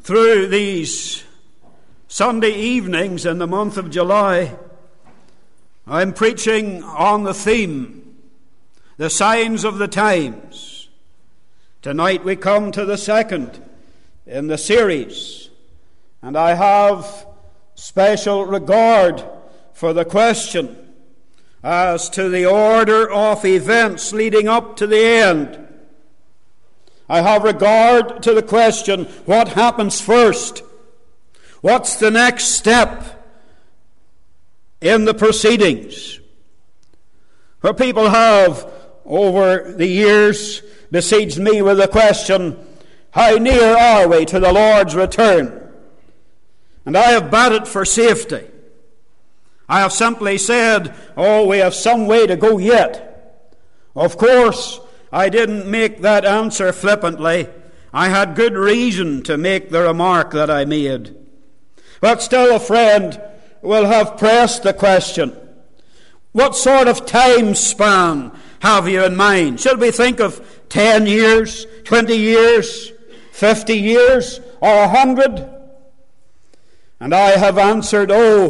through these Sunday evenings in the month of July, I'm preaching on the theme, the signs of the times. Tonight we come to the second in the series, and I have special regard for the question as to the order of events leading up to the end. I have regard to the question, what happens first? What's the next step in the proceedings? For people have, over the years, besieged me with the question, how near are we to the Lord's return? And I have batted for safety. I have simply said, we have some way to go yet. Of course, I didn't make that answer flippantly. I had good reason to make the remark that I made. But still a friend will have pressed the question, what sort of time span have you in mind? Should we think of 10 years, 20 years, 50 years, or 100? And I have answered,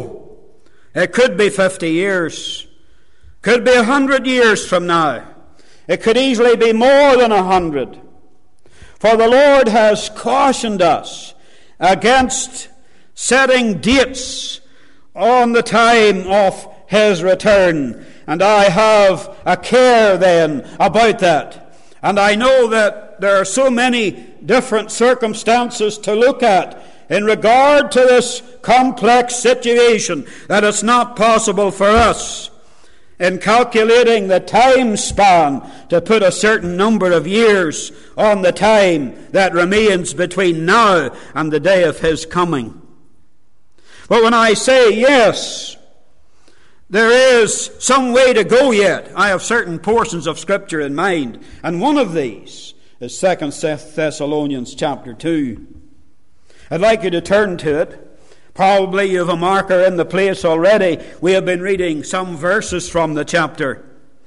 it could be 50 years. Could be 100 years from now. It could easily be more than 100. For the Lord has cautioned us against setting dates on the time of His return. And I have a care then about that. And I know that there are so many different circumstances to look at in regard to this complex situation that it's not possible for us in calculating the time span to put a certain number of years on the time that remains between now and the day of His coming. But when I say yes, there is some way to go yet, I have certain portions of Scripture in mind, and one of these is 2 Thessalonians chapter 2. I'd like you to turn to it. Probably you have a marker in the place already. We have been reading some verses from the chapter.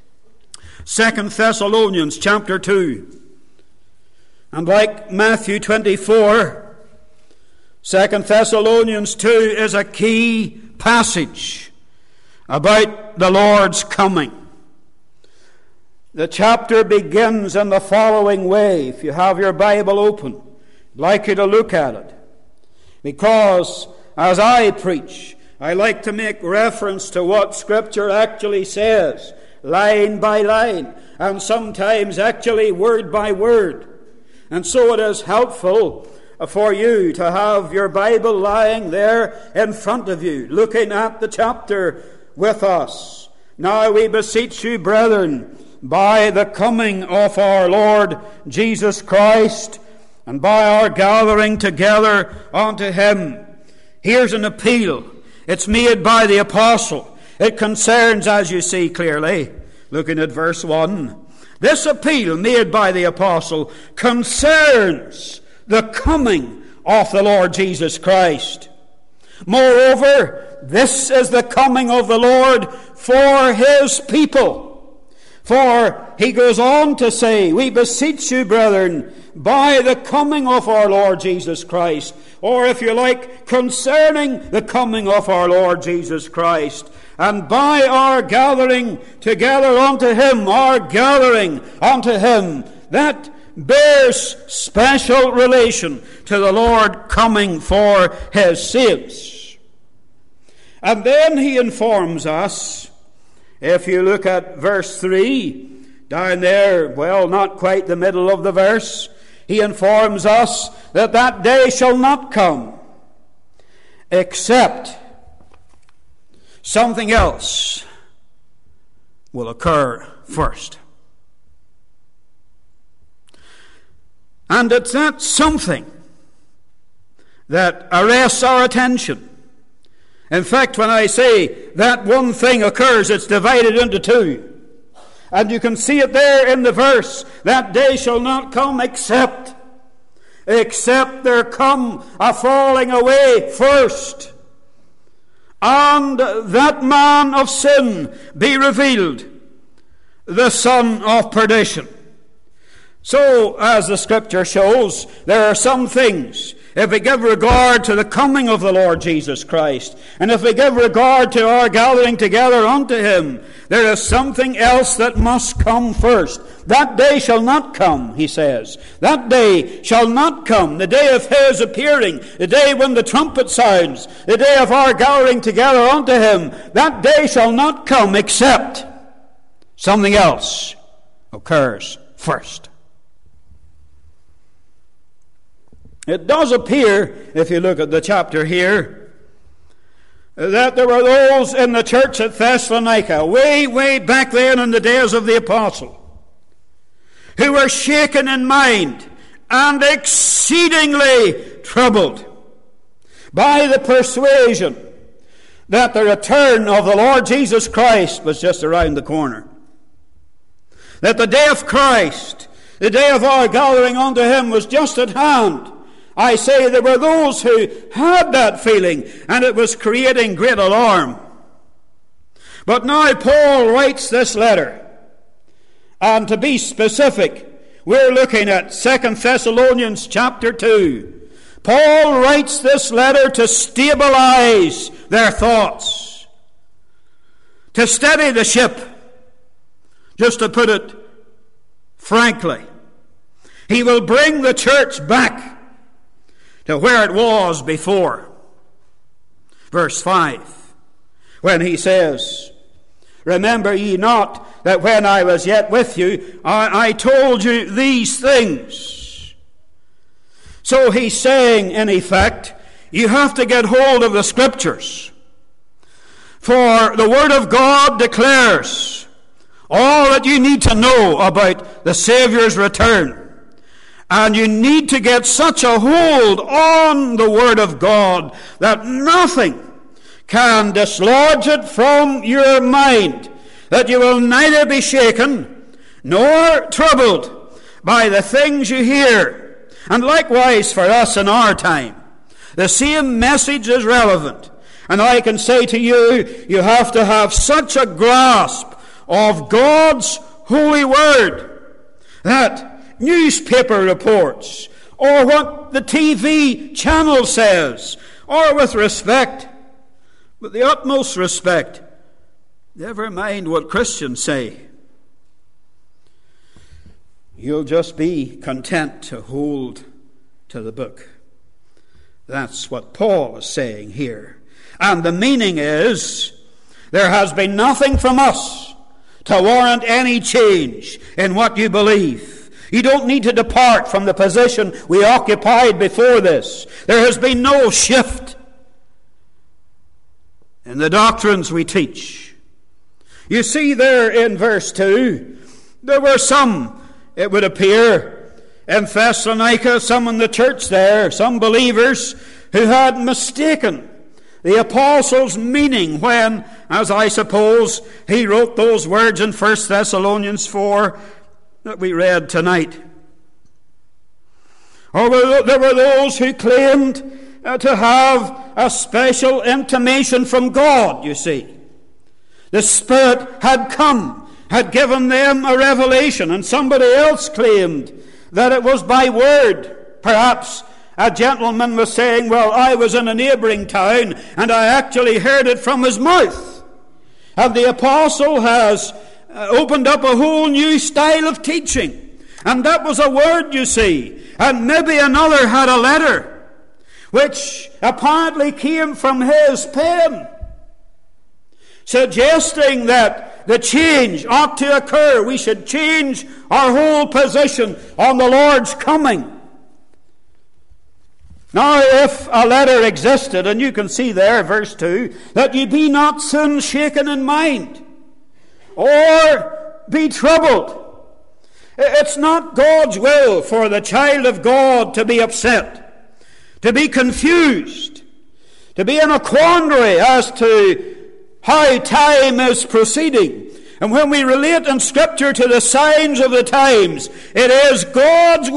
2 Thessalonians chapter 2. And like Matthew 24, 2 Thessalonians 2 is a key passage about the Lord's coming. The chapter begins in the following way. If you have your Bible open, I'd like you to look at it. Because as I preach, I like to make reference to what Scripture actually says, line by line, and sometimes actually word by word. And so it is helpful for you to have your Bible lying there in front of you, looking at the chapter with us. Now we beseech you, brethren, by the coming of our Lord Jesus Christ, and by our gathering together unto Him. Here's an appeal. It's made by the apostle. It concerns, as you see clearly, looking at verse 1, this appeal made by the apostle concerns the coming of the Lord Jesus Christ. Moreover, this is the coming of the Lord for His people. For he goes on to say, we beseech you, brethren, by the coming of our Lord Jesus Christ, or if you like, concerning the coming of our Lord Jesus Christ, and by our gathering together unto Him, our gathering unto Him, that bears special relation to the Lord coming for His saints. And then he informs us, if you look at verse 3, down there, well, not quite the middle of the verse, he informs us that that day shall not come, except something else will occur first. And it's that something that arrests our attention. In fact, when I say that one thing occurs, it's divided into two. And you can see it there in the verse. That day shall not come except there come a falling away first. And that man of sin be revealed, the son of perdition. So, as the Scripture shows, there are some things if we give regard to the coming of the Lord Jesus Christ, and if we give regard to our gathering together unto him, there is something else that must come first. That day shall not come, he says. That day shall not come, the day of his appearing, the day when the trumpet sounds, the day of our gathering together unto him. That day shall not come except something else occurs first. It does appear, if you look at the chapter here, that there were those in the church at Thessalonica, way back then in the days of the apostle, who were shaken in mind and exceedingly troubled by the persuasion that the return of the Lord Jesus Christ was just around the corner. That the day of Christ, the day of our gathering unto him, was just at hand. I say there were those who had that feeling, and it was creating great alarm. But now Paul writes this letter, and to be specific, we're looking at 2 Thessalonians chapter 2. Paul writes this letter to stabilize their thoughts, to steady the ship, just to put it frankly. He will bring the church back to where it was before. Verse 5, when he says, "Remember ye not that when I was yet with you, I told you these things." So he's saying, in effect, you have to get hold of the Scriptures. For the Word of God declares all that you need to know about the Savior's return. And you need to get such a hold on the Word of God that nothing can dislodge it from your mind, that you will neither be shaken nor troubled by the things you hear. And likewise for us in our time, the same message is relevant. And I can say to you, you have to have such a grasp of God's holy Word that newspaper reports, or what the TV channel says, or with respect, with the utmost respect, never mind what Christians say. You'll just be content to hold to the book. That's what Paul is saying here. And the meaning is, there has been nothing from us to warrant any change in what you believe. You don't need to depart from the position we occupied before this. There has been no shift in the doctrines we teach. You see there in verse 2, there were some, it would appear, in Thessalonica, some in the church there, some believers who had mistaken the apostle's meaning when, as I suppose, he wrote those words in 1 Thessalonians 4 that we read tonight. Or there were those who claimed to have a special intimation from God, you see. The Spirit had come, had given them a revelation, and somebody else claimed that it was by word. Perhaps a gentleman was saying, well, I was in a neighboring town, and I actually heard it from his mouth. And the apostle has opened up a whole new style of teaching. And that was a word, you see. And maybe another had a letter, which apparently came from his pen, suggesting that the change ought to occur. We should change our whole position on the Lord's coming. Now, if a letter existed, and you can see there, verse 2, that ye be not soon shaken in mind, or be troubled. It's not God's will for the child of God to be upset, to be confused, to be in a quandary as to how time is proceeding. And when we relate in Scripture to the signs of the times, it is God's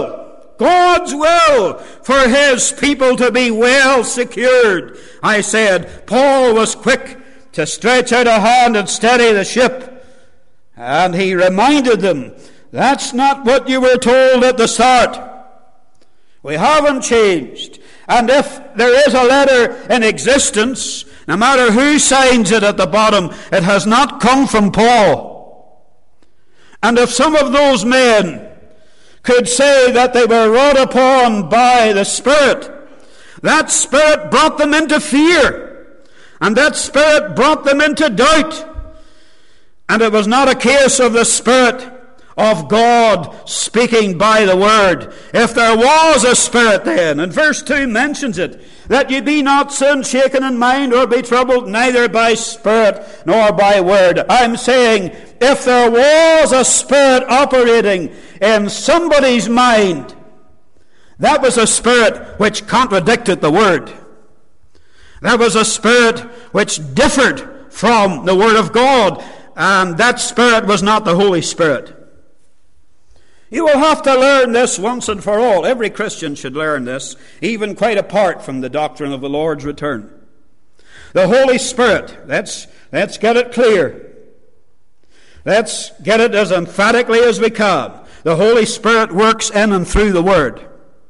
will for his people to be well secured. I said, Paul was quick to stretch out a hand and steady the ship. And he reminded them, that's not what you were told at the start. We haven't changed. And if there is a letter in existence, no matter who signs it at the bottom, it has not come from Paul. And if some of those men could say that they were wrought upon by the Spirit, that Spirit brought them into fear, and that Spirit brought them into doubt. And it was not a case of the Spirit of God speaking by the Word. If there was a Spirit then, and verse 2 mentions it, that ye be not soon shaken in mind or be troubled, neither by spirit nor by word. I'm saying, if there was a Spirit operating in somebody's mind, that was a Spirit which contradicted the Word. That was a Spirit which differed from the Word of God, and that Spirit was not the Holy Spirit. You will have to learn this once and for all. Every Christian should learn this, even quite apart from the doctrine of the Lord's return. The Holy Spirit, let's get it clear. Let's get it as emphatically as we can. The Holy Spirit works in and through the Word.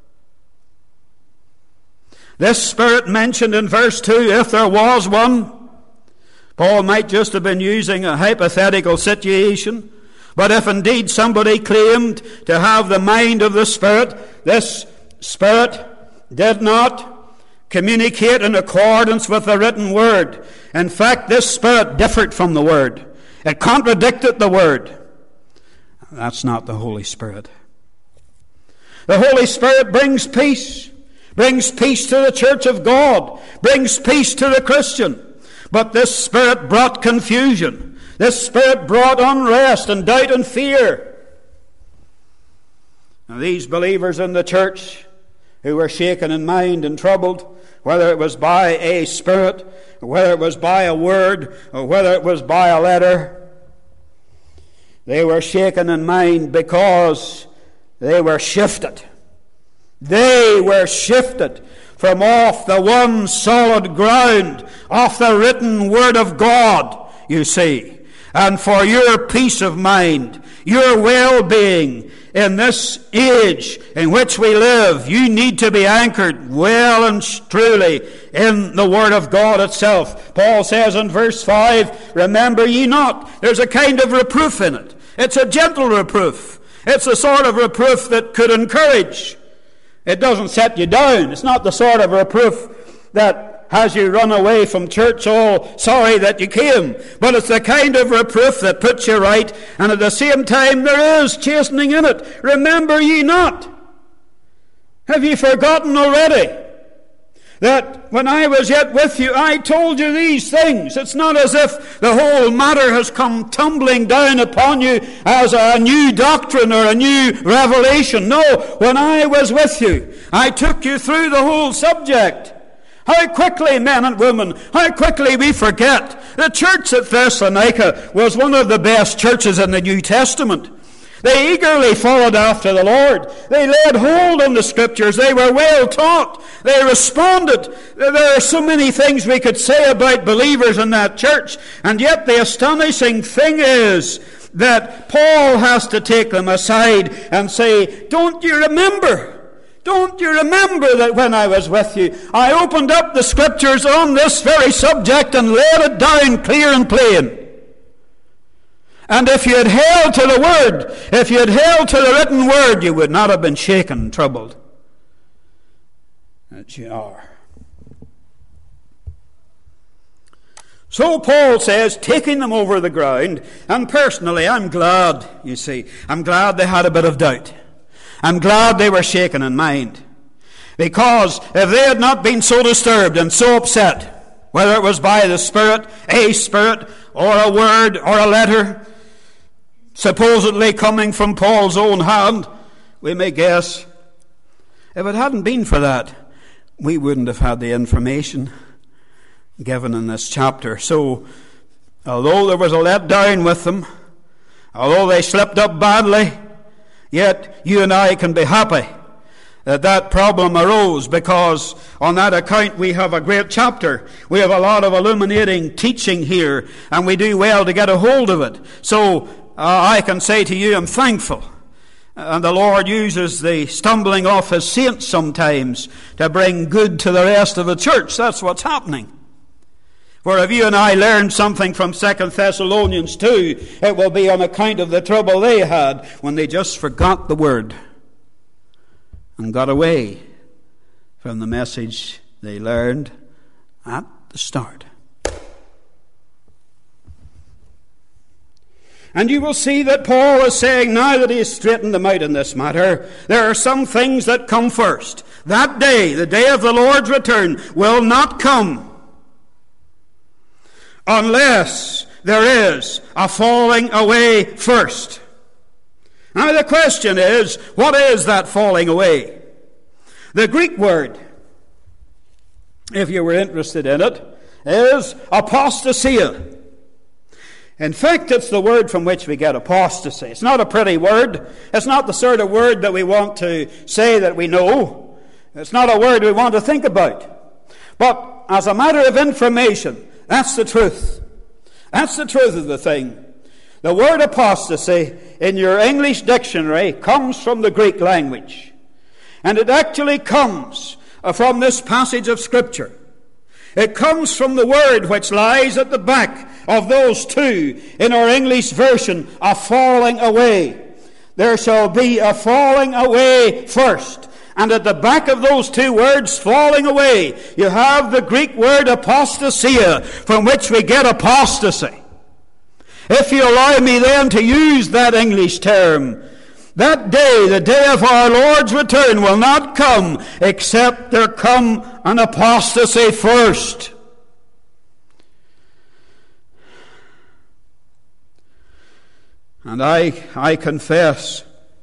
This Spirit mentioned in verse 2, if there was one, Paul might just have been using a hypothetical situation. But if indeed somebody claimed to have the mind of the Spirit, this Spirit did not communicate in accordance with the written Word. In fact, this Spirit differed from the Word. It contradicted the Word. That's not the Holy Spirit. The Holy Spirit brings peace to the church of God, brings peace to the Christian. But this Spirit brought confusion. This Spirit brought unrest and doubt and fear. Now, these believers in the church who were shaken in mind and troubled, whether it was by a Spirit, or whether it was by a word, or whether it was by a letter, they were shaken in mind because they were shifted. They were shifted from off the one solid ground, off the written Word of God, you see. And for your peace of mind, your well-being in this age in which we live, you need to be anchored well and truly in the Word of God itself. Paul says in verse 5, remember ye not. There's a kind of reproof in it. It's a gentle reproof. It's a sort of reproof that could encourage. It doesn't set you down. It's not the sort of reproof that has you run away from church all sorry that you came. But it's the kind of reproof that puts you right, and at the same time there is chastening in it. Remember ye not. Have ye forgotten already that when I was yet with you, I told you these things? It's not as if the whole matter has come tumbling down upon you as a new doctrine or a new revelation. No, when I was with you, I took you through the whole subject. How quickly, men and women, how quickly we forget. The church at Thessalonica was one of the best churches in the New Testament. They eagerly followed after the Lord. They laid hold on the Scriptures. They were well taught. They responded. There are so many things we could say about believers in that church. And yet the astonishing thing is that Paul has to take them aside and say, don't you remember? Don't you remember that when I was with you, I opened up the Scriptures on this very subject and laid it down clear and plain? And if you had held to the Word, if you had held to the written Word, you would not have been shaken and troubled as you are. So Paul says, taking them over the ground, and personally I'm glad, you see, I'm glad they had a bit of doubt. I'm glad they were shaken in mind. Because if they had not been so disturbed and so upset, whether it was by the Spirit, a Spirit, or a word, or a letter, supposedly coming from Paul's own hand, we may guess, if it hadn't been for that, we wouldn't have had the information given in this chapter. So, although there was a letdown with them, although they slipped up badly, yet you and I can be happy that that problem arose, because on that account we have a great chapter. We have a lot of illuminating teaching here, and we do well to get a hold of it. So I can say to you, I'm thankful And the Lord uses the stumbling off His saints sometimes to bring good to the rest of the church. That's what's happening. For if you and I learn something from 2 Thessalonians 2, it will be on account of the trouble they had when they just forgot the word and got away from the message they learned at the start. And you will see that Paul is saying, now that he has straightened them out in this matter, there are some things that come first. That day, the day of the Lord's return, will not come unless there is a falling away first. Now the question is, what is that falling away? The Greek word, if you were interested in it, is apostasia. In fact, it's the word from which we get apostasy. It's not a pretty word. It's not the sort of word that we want to say that we know. It's not a word we want to think about. But as a matter of information, that's the truth. That's the truth of the thing. The word apostasy in your English dictionary comes from the Greek language. And it actually comes from this passage of Scripture. It comes from the word which lies at the back of those two in our English version, a falling away. There shall be a falling away first. And at the back of those two words, falling away, you have the Greek word apostasia, from which we get apostasy. If you allow me then to use that English term, that day, the day of our Lord's return, will not come except there come an apostasy first. And I confess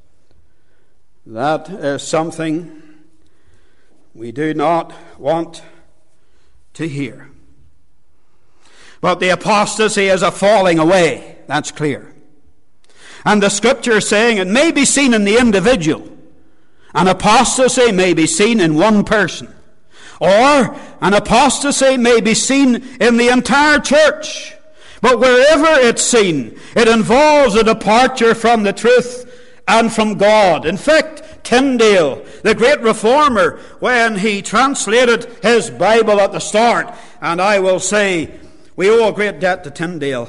that is something we do not want to hear. But the apostasy is a falling away. That's clear. And the Scripture is saying it may be seen in the individual. An apostasy may be seen in one person. Or an apostasy may be seen in the entire church. But wherever it's seen, it involves a departure from the truth and from God. In fact, Tyndale, the great reformer, when he translated his Bible at the start, and I will say, we owe a great debt to Tyndale.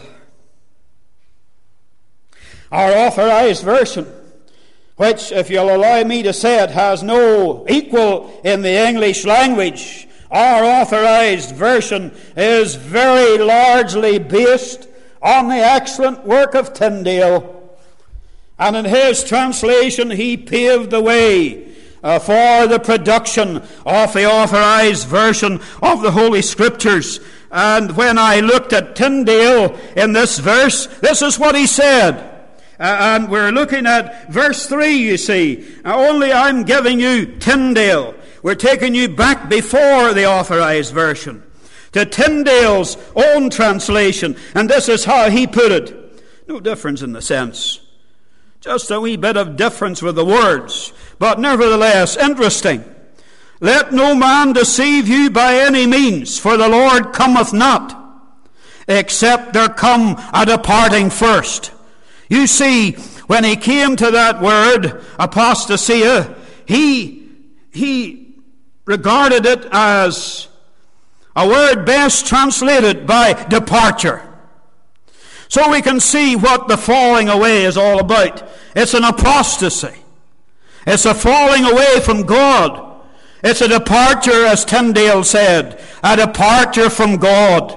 Our authorized version, which, if you'll allow me to say it, has no equal in the English language, our authorized version is very largely based on the excellent work of Tyndale. And in his translation, he paved the way for the production of the authorized version of the Holy Scriptures. And when I looked at Tyndale in this verse, this is what he said. And we're looking at verse 3, you see. Only I'm giving you Tyndale. We're taking you back before the authorized version to Tyndale's own translation. And this is how he put it. No difference in the sense. Just a wee bit of difference with the words. But nevertheless, interesting. Let no man deceive you by any means, for the Lord cometh not, except there come a departing first. You see, when he came to that word, apostasia, he regarded it as a word best translated by departure. So we can see what the falling away is all about. It's an apostasy. It's a falling away from God. It's a departure, as Tyndale said, a departure from God.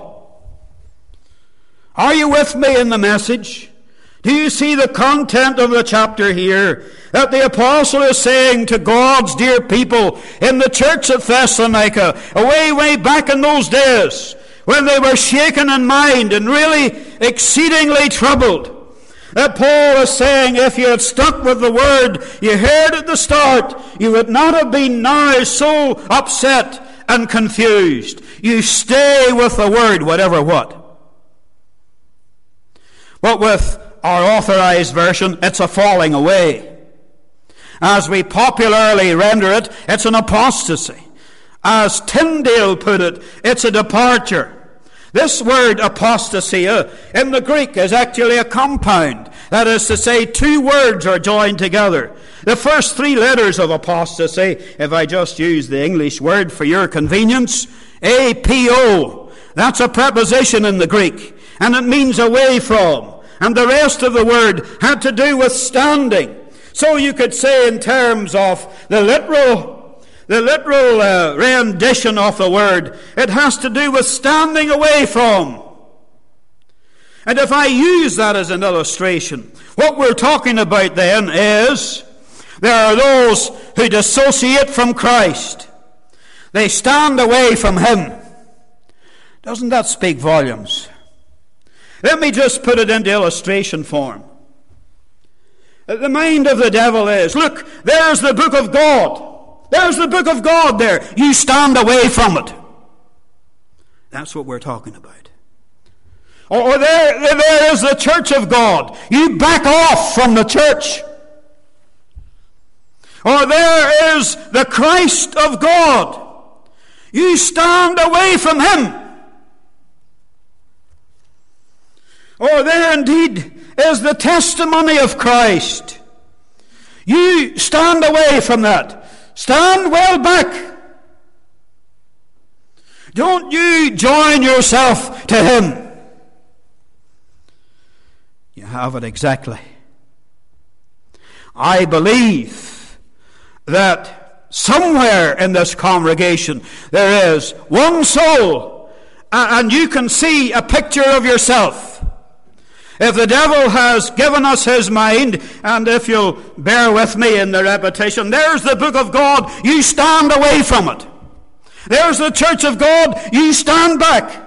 Are you with me in the message? Do you see the content of the chapter here? That the apostle is saying to God's dear people in the church of Thessalonica, way back in those days, when they were shaken in mind and really exceedingly troubled. That Paul is saying, if you had stuck with the word you heard at the start, you would not have been now so upset and confused. You stay with the word, whatever what. But with our authorized version, it's a falling away. As we popularly render it, it's an apostasy. As Tyndale put it, it's a departure. This word apostasia in the Greek is actually a compound. That is to say, two words are joined together. The first three letters of apostasy, if I just use the English word for your convenience, A-P-O. That's a preposition in the Greek, and it means away from. And the rest of the word had to do with standing. So you could say in terms of the literal rendition of the word, it has to do with standing away from. And if I use that as an illustration, what we're talking about then is there are those who dissociate from Christ. They stand away from Him. Doesn't that speak volumes? Let me just put it into illustration form. The mind of the devil is, look, there's the book of God. There's the book of God there. You stand away from it. That's what we're talking about. Or there is the church of God. You back off from the church. Or there is the Christ of God. You stand away from Him. Or there indeed is the testimony of Christ. You stand away from that. Stand well back. Don't you join yourself to Him. You have it exactly. I believe that somewhere in this congregation there is one soul, and you can see a picture of yourself. If the devil has given us his mind, and if you'll bear with me in the repetition, there's the book of God, you stand away from it. There's the church of God, you stand back.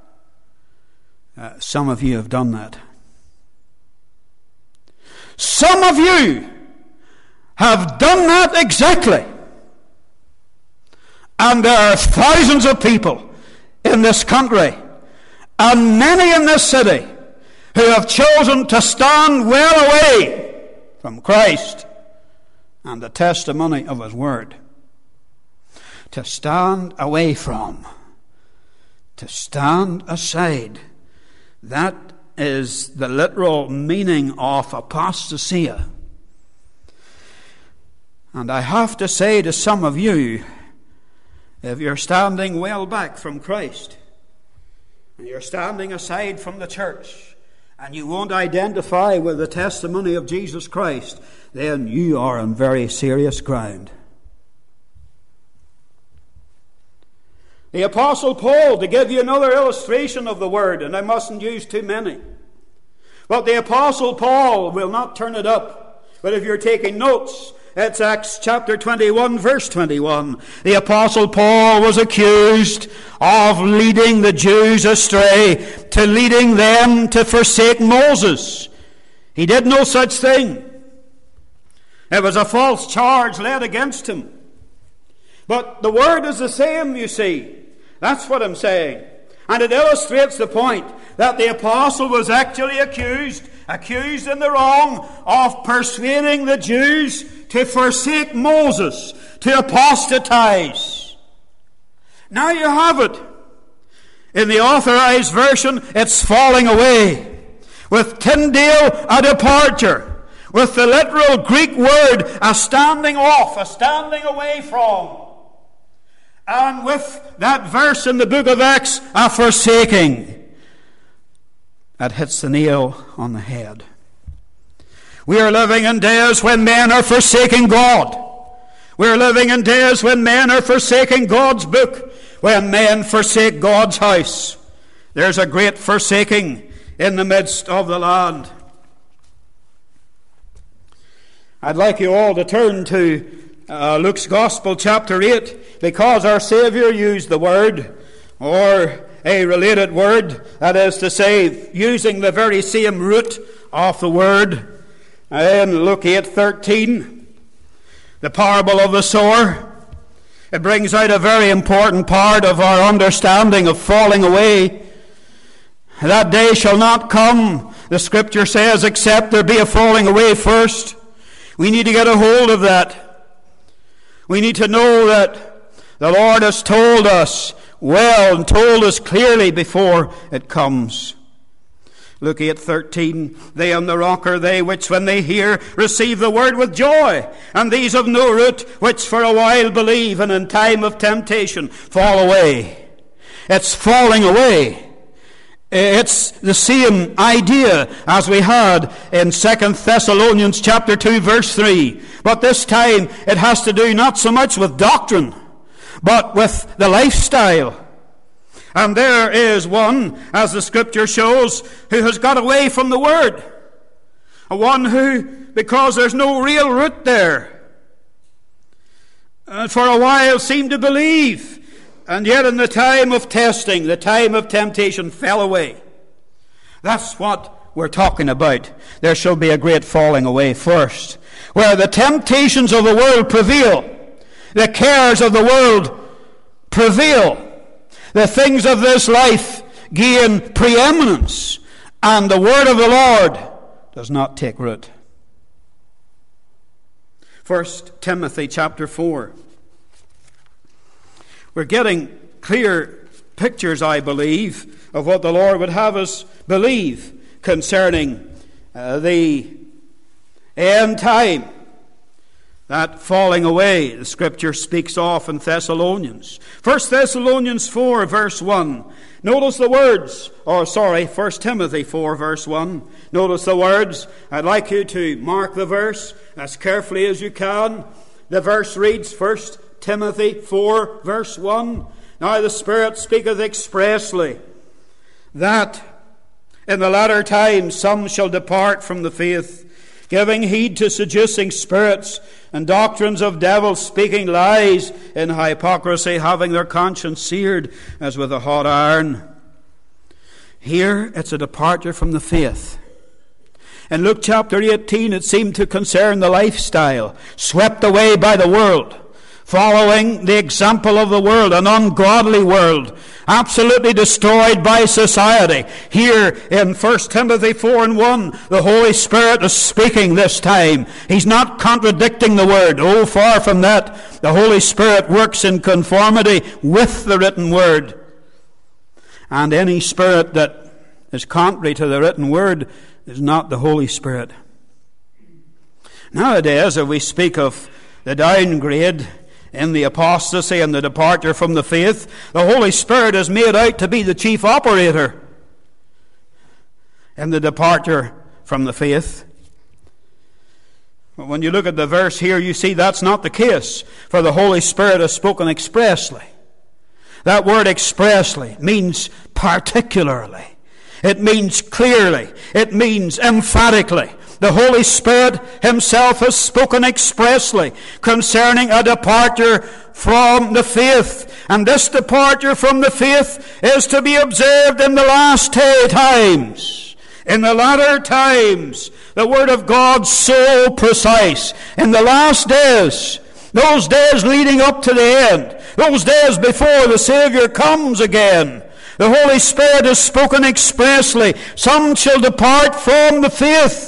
Some of you have done that. Some of you have done that exactly. And there are thousands of people in this country, and many in this city, who have chosen to stand well away from Christ and the testimony of His Word. To stand away from, to stand aside, that is the literal meaning of apostasia. And I have to say to some of you, if you're standing well back from Christ, and you're standing aside from the church, and you won't identify with the testimony of Jesus Christ, then you are on very serious ground. The Apostle Paul, to give you another illustration of the word, and I mustn't use too many, but the Apostle Paul will not turn it up, but if you're taking notes, it's Acts chapter 21, verse 21. The Apostle Paul was accused of leading the Jews astray, to leading them to forsake Moses. He did no such thing. It was a false charge laid against him. But the word is the same, you see. That's what I'm saying. And it illustrates the point that the apostle was actually accused in the wrong of persuading the Jews to forsake Moses, to apostatize. Now you have it. In the Authorized Version, it's falling away. With Tyndale, a departure. With the literal Greek word, a standing off, a standing away from. And with that verse in the book of Acts, a forsaking. That hits the nail on the head. We are living in days when men are forsaking God. We are living in days when men are forsaking God's book, when men forsake God's house. There's a great forsaking in the midst of the land. I'd like you all to turn to Luke's Gospel, chapter 8, because our Saviour used the word, or a related word, that is to say, using the very same root of the word. In Luke 8:13, the parable of the sower, it brings out a very important part of our understanding of falling away. That day shall not come, the Scripture says, except there be a falling away first. We need to get a hold of that. We need to know that the Lord has told us well and told us clearly before it comes. Luke 8:13, they on the rock are they which when they hear receive the word with joy, and these of no root which for a while believe and in time of temptation fall away. It's falling away. It's the same idea as we had in 2 Thessalonians chapter 2 verse 3. But this time it has to do not so much with doctrine, but with the lifestyle. And there is one, as the Scripture shows, who has got away from the Word. One who, because there's no real root there, for a while seemed to believe, and yet in the time of testing, the time of temptation, fell away. That's what we're talking about. There shall be a great falling away first, where the temptations of the world prevail, the cares of the world prevail, the things of this life gain preeminence, and the word of the Lord does not take root. 1 Timothy chapter 4. We're getting clear pictures, I believe, of what the Lord would have us believe concerning the end time. That falling away, the Scripture speaks of in Thessalonians. 1 Thessalonians 4, verse 1. Notice the words, 1 Timothy 4, verse 1. Notice the words. I'd like you to mark the verse as carefully as you can. The verse reads, 1 Timothy 4, verse 1. Now the Spirit speaketh expressly that in the latter times some shall depart from the faith, giving heed to seducing spirits and doctrines of devils, speaking lies in hypocrisy, having their conscience seared as with a hot iron. Here it's a departure from the faith. In Luke chapter 18 it seemed to concern the lifestyle, swept away by the world, following the example of the world, an ungodly world, absolutely destroyed by society. Here in 1 Timothy 4 and 1, the Holy Spirit is speaking this time. He's not contradicting the Word. Oh, far from that. The Holy Spirit works in conformity with the written Word. And any spirit that is contrary to the written Word is not the Holy Spirit. Nowadays, if we speak of the downgrade in the apostasy and the departure from the faith, the Holy Spirit is made out to be the chief operator in the departure from the faith. But when you look at the verse here, you see that's not the case, for the Holy Spirit has spoken expressly. That word expressly means particularly. It means clearly. It means emphatically. The Holy Spirit Himself has spoken expressly concerning a departure from the faith. And this departure from the faith is to be observed in the last times. In the latter times, the Word of God so precise. In the last days, those days leading up to the end, those days before the Savior comes again, the Holy Spirit has spoken expressly. Some shall depart from the faith.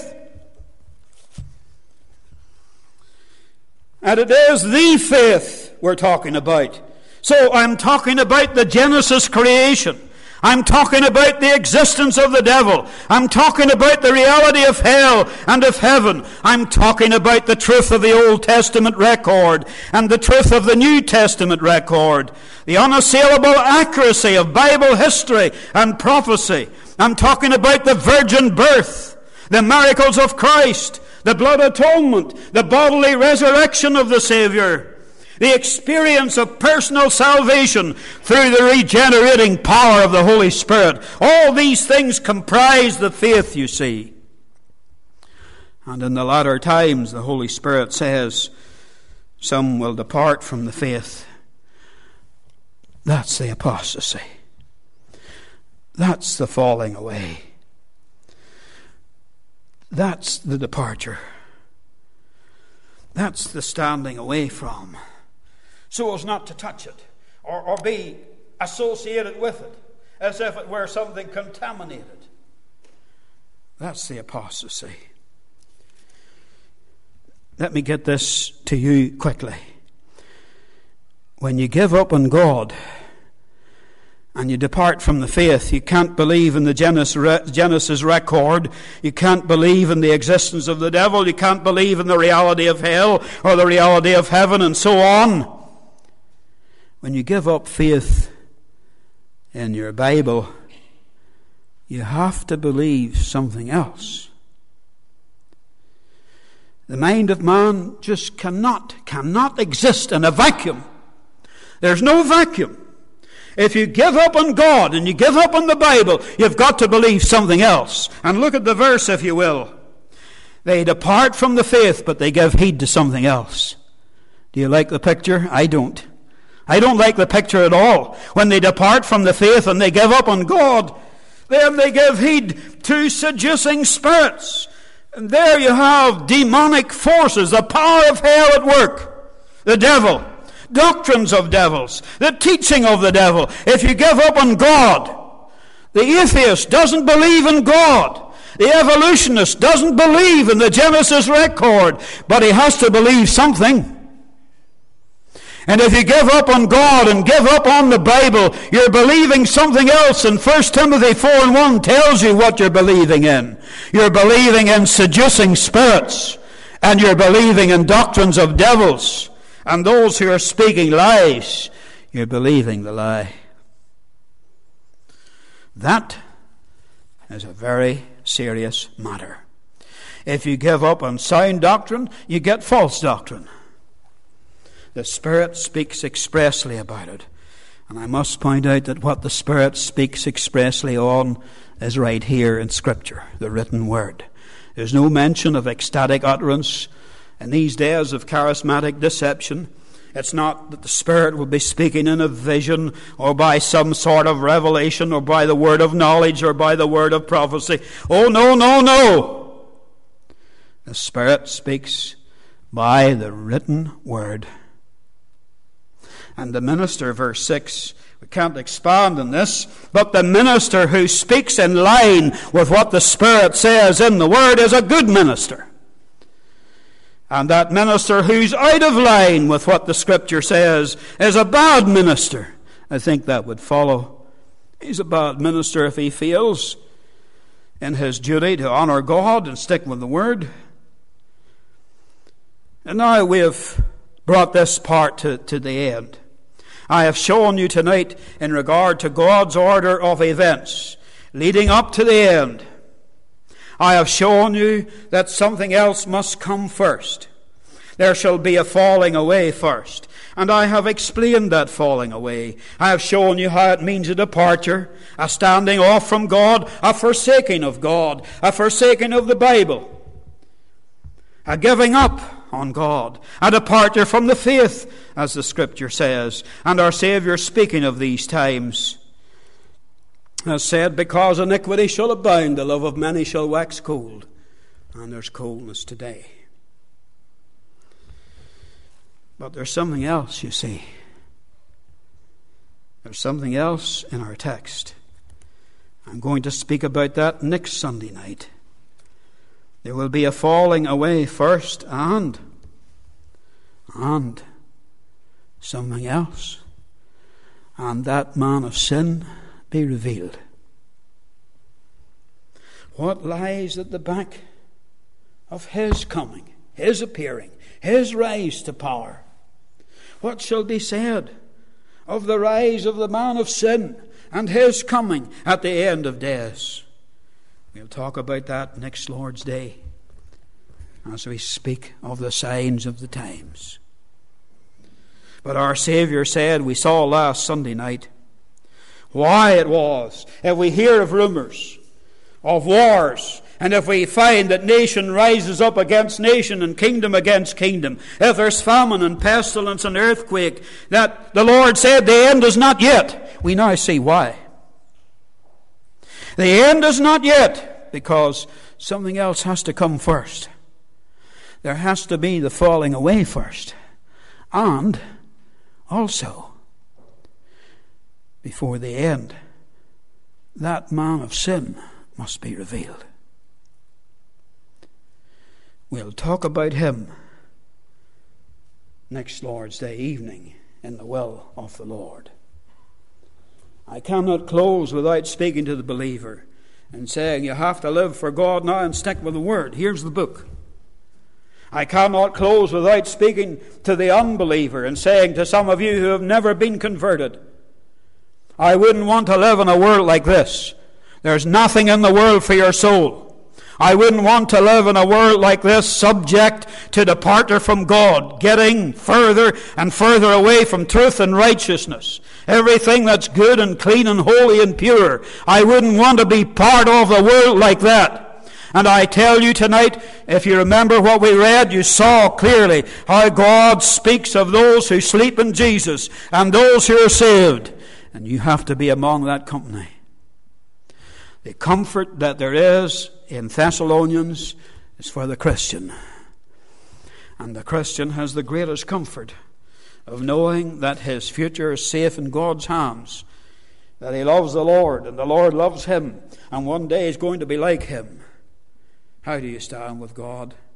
And it is the faith we're talking about. So I'm talking about the Genesis creation. I'm talking about the existence of the devil. I'm talking about the reality of hell and of heaven. I'm talking about the truth of the Old Testament record and the truth of the New Testament record. The unassailable accuracy of Bible history and prophecy. I'm talking about the virgin birth, the miracles of Christ, the blood atonement, the bodily resurrection of the Savior, the experience of personal salvation through the regenerating power of the Holy Spirit. All these things comprise the faith, you see. And in the latter times, the Holy Spirit says, some will depart from the faith. That's the apostasy. That's the falling away. That's the departure. That's the standing away from, so as not to touch it or be associated with it as if it were something contaminated. That's the apostasy. Let me get this to you quickly. When you give up on God and you depart from the faith, you can't believe in the Genesis record, you can't believe in the existence of the devil, you can't believe in the reality of hell or the reality of heaven, and so on. When you give up faith in your Bible, you have to believe something else. The mind of man just cannot exist in a vacuum. There's no vacuum. If you give up on God and you give up on the Bible, you've got to believe something else. And look at the verse, if you will. They depart from the faith, but they give heed to something else. Do you like the picture? I don't. I don't like the picture at all. When they depart from the faith and they give up on God, then they give heed to seducing spirits. And there you have demonic forces, the power of hell at work, the devil. Doctrines of devils, the teaching of the devil. If you give up on God, the atheist doesn't believe in God. The evolutionist doesn't believe in the Genesis record, but he has to believe something. And if you give up on God and give up on the Bible, you're believing something else. And 1 Timothy 4:1 tells you what you're believing in. You're believing in seducing spirits, and you're believing in doctrines of devils. And those who are speaking lies, you're believing the lie. That is a very serious matter. If you give up on sound doctrine, you get false doctrine. The Spirit speaks expressly about it. And I must point out that what the Spirit speaks expressly on is right here in Scripture, the written word. There's no mention of ecstatic utterance. In these days of charismatic deception, it's not that the Spirit will be speaking in a vision or by some sort of revelation or by the word of knowledge or by the word of prophecy. Oh, no, no, no. The Spirit speaks by the written word. And the minister, verse 6, we can't expand on this, but the minister who speaks in line with what the Spirit says in the word is a good minister. And that minister who's out of line with what the Scripture says is a bad minister. I think that would follow. He's a bad minister if he fails in his duty to honor God and stick with the Word. And now we have brought this part to the end. I have shown you tonight in regard to God's order of events leading up to the end. I have shown you that something else must come first. There shall be a falling away first. And I have explained that falling away. I have shown you how it means a departure, a standing off from God, a forsaking of God, a forsaking of the Bible, a giving up on God, a departure from the faith, as the Scripture says. And our Saviour, speaking of these times, has said, because iniquity shall abound, the love of many shall wax cold. And there's coldness today. But there's something else, you see. There's something else in our text. I'm going to speak about that next Sunday night. There will be a falling away first and something else. And that man of sin be revealed. What lies at the back of his coming, his appearing, his rise to power? What shall be said of the rise of the man of sin and his coming at the end of days? We'll talk about that next Lord's Day as we speak of the signs of the times. But our Saviour said, we saw last Sunday night, why it was, if we hear of rumours of wars, and if we find that nation rises up against nation and kingdom against kingdom, if there's famine and pestilence and earthquake, that the Lord said the end is not yet. We now see why. The end is not yet, because something else has to come first. There has to be the falling away first. And also, before the end, that man of sin must be revealed. We'll talk about him next Lord's Day evening in the will of the Lord. I cannot close without speaking to the believer and saying, you have to live for God now and stick with the Word. Here's the book. I cannot close without speaking to the unbeliever and saying to some of you who have never been converted, I wouldn't want to live in a world like this. There's nothing in the world for your soul. I wouldn't want to live in a world like this, subject to departure from God, getting further and further away from truth and righteousness. Everything that's good and clean and holy and pure. I wouldn't want to be part of the world like that. And I tell you tonight, if you remember what we read, you saw clearly how God speaks of those who sleep in Jesus and those who are saved. And you have to be among that company. The comfort that there is in Thessalonians is for the Christian. And the Christian has the greatest comfort of knowing that his future is safe in God's hands, that he loves the Lord and the Lord loves him, and one day he's going to be like him. How do you stand with God?